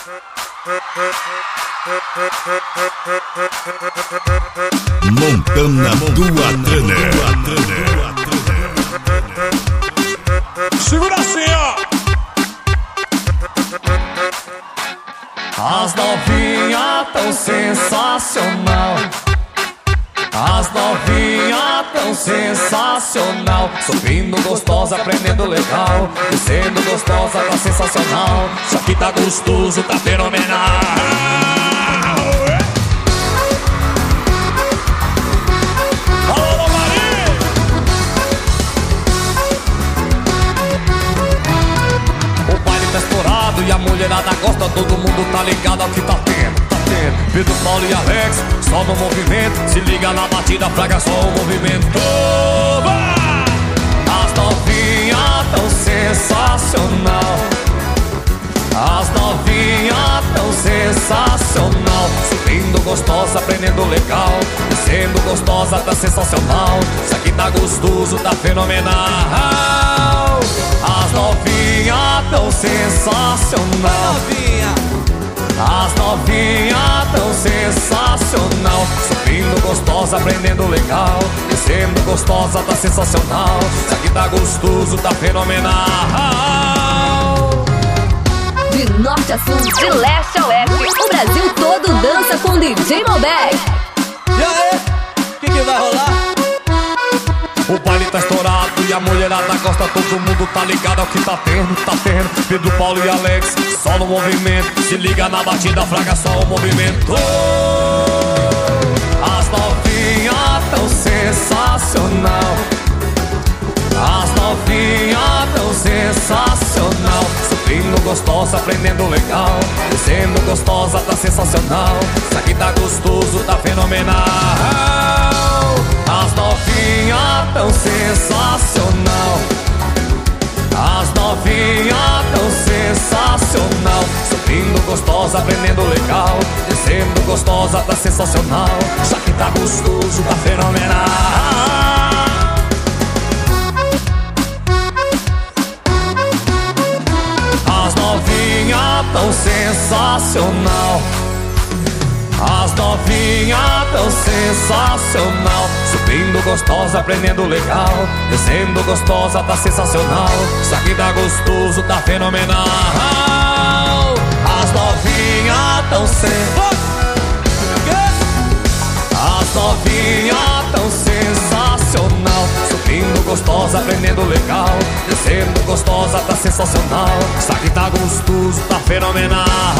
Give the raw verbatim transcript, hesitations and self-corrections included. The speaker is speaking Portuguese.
Montana Duatana. Segura assim, ó. As novinhas tão sensacional. As novinhas tão sensacional. Subindo gostosa, aprendendo legal. Descendo gostosa, tá sensacional. Isso aqui tá gostoso, tá fenomenal. Alô, Maria! O baile tá estourado e a mulherada gosta. Todo mundo tá ligado ao que tá tendo. Pedro, Paulo e Alex, só no movimento. Se liga na batida, fraga só o movimento. Oba! As novinhas tão sensacional. As novinhas tão sensacional. Subindo gostosa, aprendendo legal. Descendo gostosa, tá sensacional. Isso aqui tá gostoso, tá fenomenal. As novinhas tão sensacional. As novinhas tão sensacional. Subindo gostosa, aprendendo legal. Descendo gostosa, tá sensacional. Isso aqui tá gostoso, tá fenomenal. De norte a sul, de leste a oeste, o Brasil todo dança com D J Malbec. E aí, o que que vai rolar? O baile tá estourado e a mulherada gosta. Todo mundo tá ligado ao que tá tendo, tá tendo. Pedro, Paulo e Alex, só no movimento. Se liga na batida, fraga só o movimento. As novinhas tão sensacional. As novinhas tão sensacional. Subindo gostosa, aprendendo legal. Descendo gostosa, tá sensacional. Isso aqui tá gostoso, tá fenomenal. As novinhas tão sensacional. As novinhas tão sensacional. Subindo gostosa, aprendendo legal. Descendo gostosa, tá sensacional. Isso aqui tá gostoso, tá fenomenal. As novinhas tão sensacional. As novinhas tão sensacional. Subindo gostosa, aprendendo legal. Descendo gostosa, tá sensacional. Isso aqui tá gostoso, tá fenomenal. As novinhas tão sensacional. As novinhas tão sensacional. Subindo gostosa, aprendendo legal. Descendo gostosa, tá sensacional. Isso aqui tá gostoso, tá fenomenal.